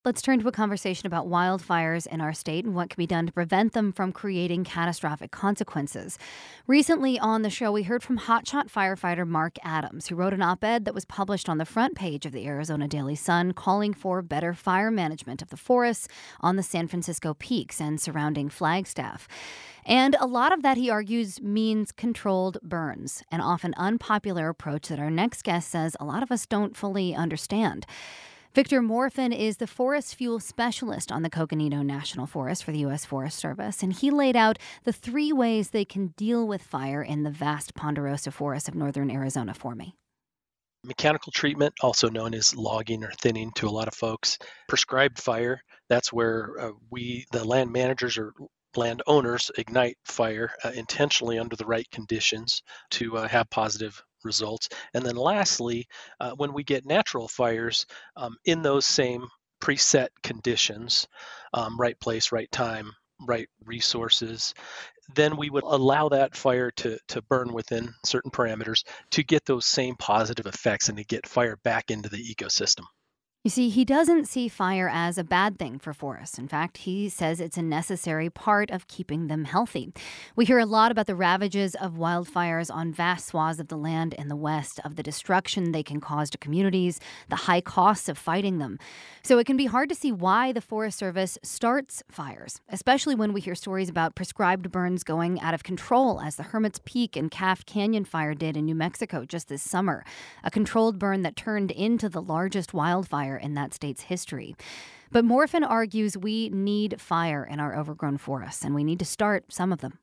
Let's turn to a conversation about wildfires in our state and what can be done to prevent them from creating catastrophic consequences. Recently on the show, we heard from hotshot firefighter Mark Adams, who wrote an op ed that was published on the front page of the Arizona Daily Sun calling for better fire management of the forests on the San Francisco Peaks and surrounding Flagstaff. And a lot of that, he argues, means controlled burns, an often unpopular approach that our next guest says a lot of us don't fully understand. Victor Morfin is the forest fuel specialist on the Coconino National Forest for the U.S. Forest Service, and he laid out the three ways they can deal with fire in the vast ponderosa forests of northern Arizona for me. Mechanical treatment, also known as logging or thinning to a lot of folks. Prescribed fire, that's where the land managers or landowners, ignite fire intentionally under the right conditions to have positive results. And then lastly, when we get natural fires in those same preset conditions, right place, right time, right resources, then we would allow that fire to burn within certain parameters to get those same positive effects and to get fire back into the ecosystem. You see, he doesn't see fire as a bad thing for forests. In fact, he says it's a necessary part of keeping them healthy. We hear a lot about the ravages of wildfires on vast swaths of the land in the West, of the destruction they can cause to communities, the high costs of fighting them. So it can be hard to see why the Forest Service starts fires, especially when we hear stories about prescribed burns going out of control, as the Hermit's Peak and Calf Canyon fire did in New Mexico just this summer, a controlled burn that turned into the largest wildfire in that state's history. But Morfin argues we need fire in our overgrown forests, and we need to start some of them.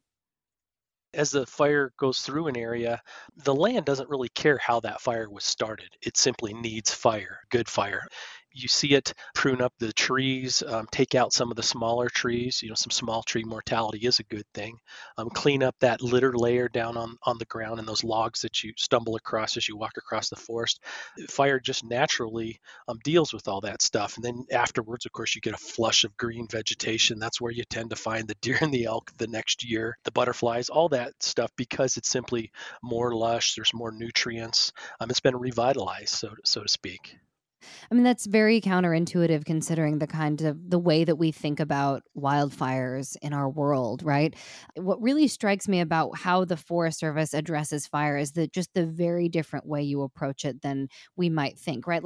As the fire goes through an area, the land doesn't really care how that fire was started. It simply needs fire, good fire. You see it prune up the trees, take out some of the smaller trees. Some small tree mortality is a good thing. Clean up that litter layer down on the ground and those logs that you stumble across as you walk across the forest. Fire just naturally deals with all that stuff. And then afterwards, of course, you get a flush of green vegetation. That's where you tend to find the deer and the elk the next year, the butterflies, all that stuff, because it's simply more lush. There's more nutrients. It's been revitalized, so to speak. I mean, that's very counterintuitive considering the way that we think about wildfires in our world, right? What really strikes me about how the Forest Service addresses fire is that just the very different way you approach it than we might think, right?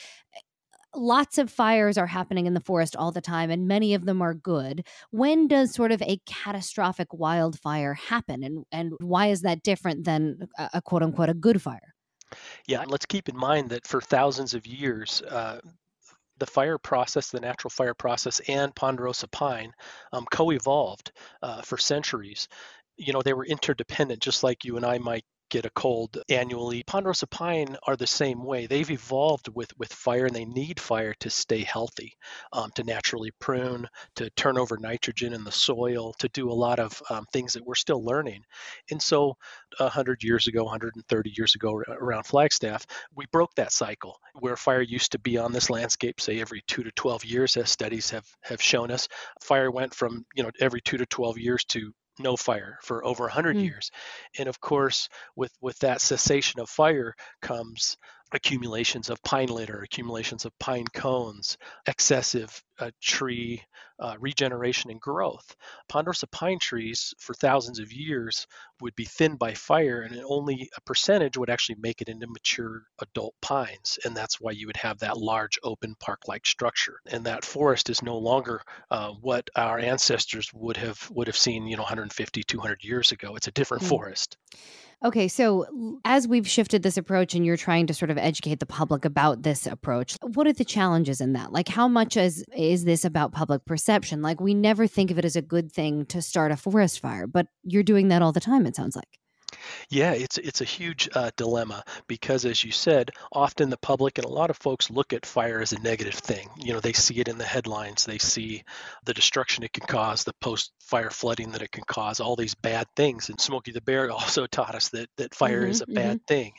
Lots of fires are happening in the forest all the time, and many of them are good. When does sort of a catastrophic wildfire happen, and why is that different than a quote unquote a good fire? Yeah, and let's keep in mind that for thousands of years, the fire process, the natural fire process, and ponderosa pine co-evolved for centuries. They were interdependent, just like you and I might get a cold annually. Ponderosa pine are the same way. They've evolved with fire, and they need fire to stay healthy, to naturally prune, to turn over nitrogen in the soil, to do a lot of things that we're still learning. And so 100 years ago, 130 years ago, around Flagstaff, we broke that cycle where fire used to be on this landscape, say every 2 to 12 years, as studies have shown us. Fire went from every 2 to 12 years to no fire for over 100 Mm. years. And of course, with that cessation of fire comes accumulations of pine litter, accumulations of pine cones, excessive tree regeneration and growth. Ponderosa pine trees for thousands of years would be thinned by fire, and only a percentage would actually make it into mature adult pines. And that's why you would have that large open park-like structure. And that forest is no longer what our ancestors would have seen, 150, 200 years ago. It's a different Mm. forest. Okay, so as we've shifted this approach and you're trying to sort of educate the public about this approach, what are the challenges in that? Like, how much is this about public perception? Like, we never think of it as a good thing to start a forest fire, but you're doing that all the time, it sounds like. Yeah, it's a huge dilemma because, as you said, often the public and a lot of folks look at fire as a negative thing. They see it in the headlines, they see the destruction it can cause, the post-fire flooding that it can cause, all these bad things. And Smokey the Bear also taught us that fire is Mhm, a bad mhm. thing.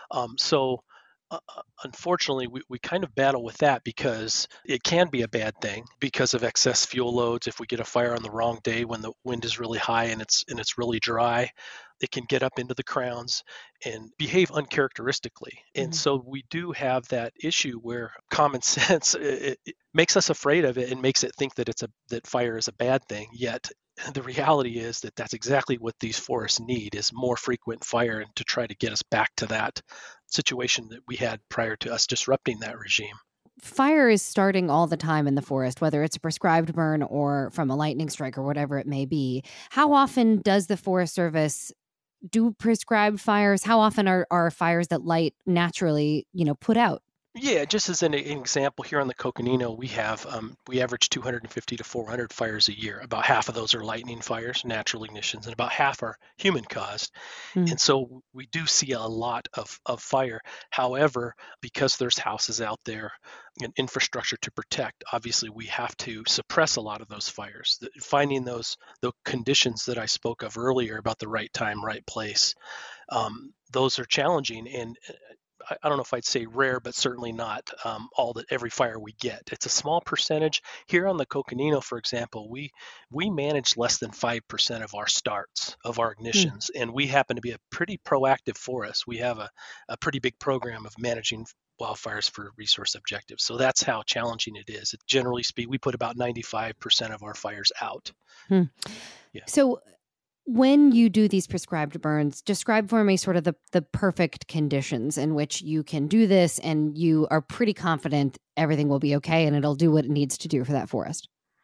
So. Unfortunately, we kind of battle with that because it can be a bad thing because of excess fuel loads. If we get a fire on the wrong day when the wind is really high and it's really dry, It can get up into the crowns and behave uncharacteristically. And Mhm. so we do have that issue where common sense it makes us afraid of it and makes it think that that fire is a bad thing. Yet the reality is that that's exactly what these forests need is more frequent fire and to try to get us back to that situation that we had prior to us disrupting that regime. Fire is starting all the time in the forest, whether it's a prescribed burn or from a lightning strike or whatever it may be. How often does the Forest Service do prescribed fires? How often are fires that light naturally, put out? Yeah, just as an example, here on the Coconino, we average 250 to 400 fires a year. About half of those are lightning fires, natural ignitions, and about half are human caused. Mm. And so we do see a lot of fire. However, because there's houses out there and infrastructure to protect, obviously we have to suppress a lot of those fires. Finding the conditions that I spoke of earlier about the right time, right place, those are challenging. And I don't know if I'd say rare, but certainly not every fire we get. It's a small percentage. Here on the Coconino, for example, we manage less than 5% of our starts of our Mm. ignitions, and we happen to be a pretty proactive forest. We have a pretty big program of managing wildfires for resource objectives. So that's how challenging it is. Generally speaking, we put about 95% of our fires out. Hmm. Yeah. So when you do these prescribed burns, describe for me sort of the perfect conditions in which you can do this and you are pretty confident everything will be okay and it'll do what it needs to do for that forest.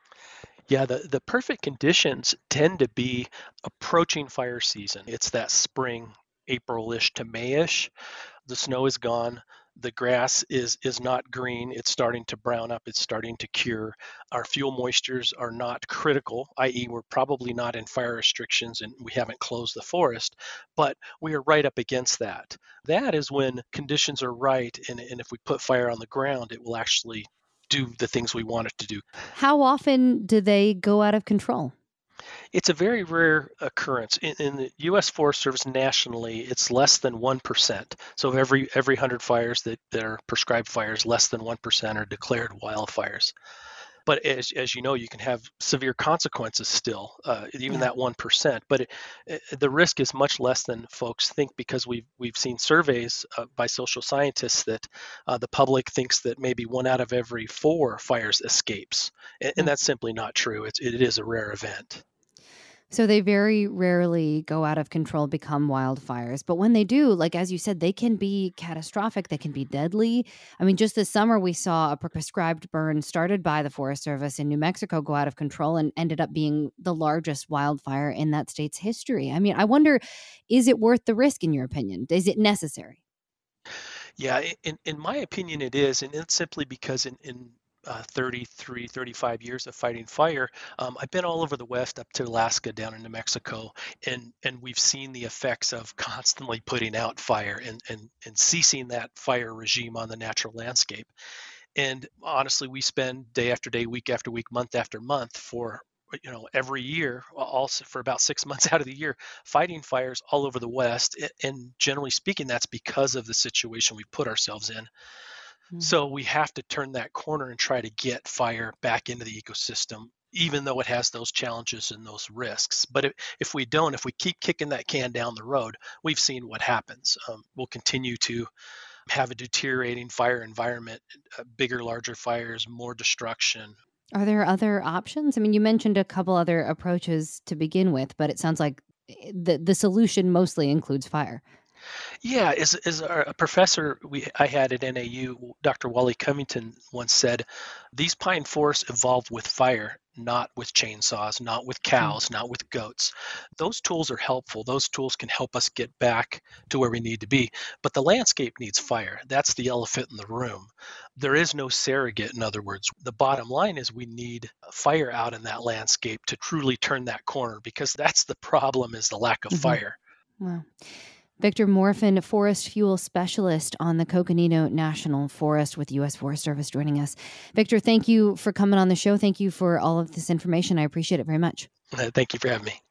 Yeah, the perfect conditions tend to be approaching fire season. It's that spring, April-ish to May-ish. The snow is gone. The grass is not green. It's starting to brown up. It's starting to cure. Our fuel moistures are not critical, i.e., we're probably not in fire restrictions and we haven't closed the forest, but we are right up against that. That is when conditions are right, and if we put fire on the ground, it will actually do the things we want it to do. How often do they go out of control? It's a very rare occurrence. In the U.S. Forest Service nationally, it's less than 1%. So every 100 fires that are prescribed fires, less than 1% are declared wildfires. But as you know, you can have severe consequences still, even Yeah. that 1%. But the risk is much less than folks think because we've seen surveys by social scientists that the public thinks that maybe one out of every four fires escapes, and Mm. that's simply not true. It is a rare event. So they very rarely go out of control, become wildfires. But when they do, like as you said, they can be catastrophic. They can be deadly. I mean, just this summer, we saw a prescribed burn started by the Forest Service in New Mexico go out of control and ended up being the largest wildfire in that state's history. I mean, I wonder, is it worth the risk, in your opinion? Is it necessary? Yeah, in my opinion, it is, and it's simply because in 33, 35 years of fighting fire, I've been all over the West, up to Alaska, down into Mexico, and we've seen the effects of constantly putting out fire and ceasing that fire regime on the natural landscape. And honestly, we spend day after day, week after week, month after month for every year, also for about 6 months out of the year, fighting fires all over the West. And generally speaking, that's because of the situation we put ourselves in. Mm. So we have to turn that corner and try to get fire back into the ecosystem, even though it has those challenges and those risks. But if we don't, if we keep kicking that can down the road, we've seen what happens. We'll continue to have a deteriorating fire environment, bigger, larger fires, more destruction. Are there other options? I mean, you mentioned a couple other approaches to begin with, but it sounds like the solution mostly includes fire. Yeah, a professor I had at NAU, Dr. Wally Covington, once said, these pine forests evolved with fire, not with chainsaws, not with Mm. cows, not with goats. Those tools are helpful. Those tools can help us get back to where we need to be. But the landscape needs fire. That's the elephant in the room. There is no surrogate, in other words. The bottom line is we need fire out in that landscape to truly turn that corner because that's the problem is the lack of Hmm. fire. Wow. Victor Morfin, forest fuel specialist on the Coconino National Forest with U.S. Forest Service, joining us. Victor, thank you for coming on the show. Thank you for all of this information. I appreciate it very much. Thank you for having me.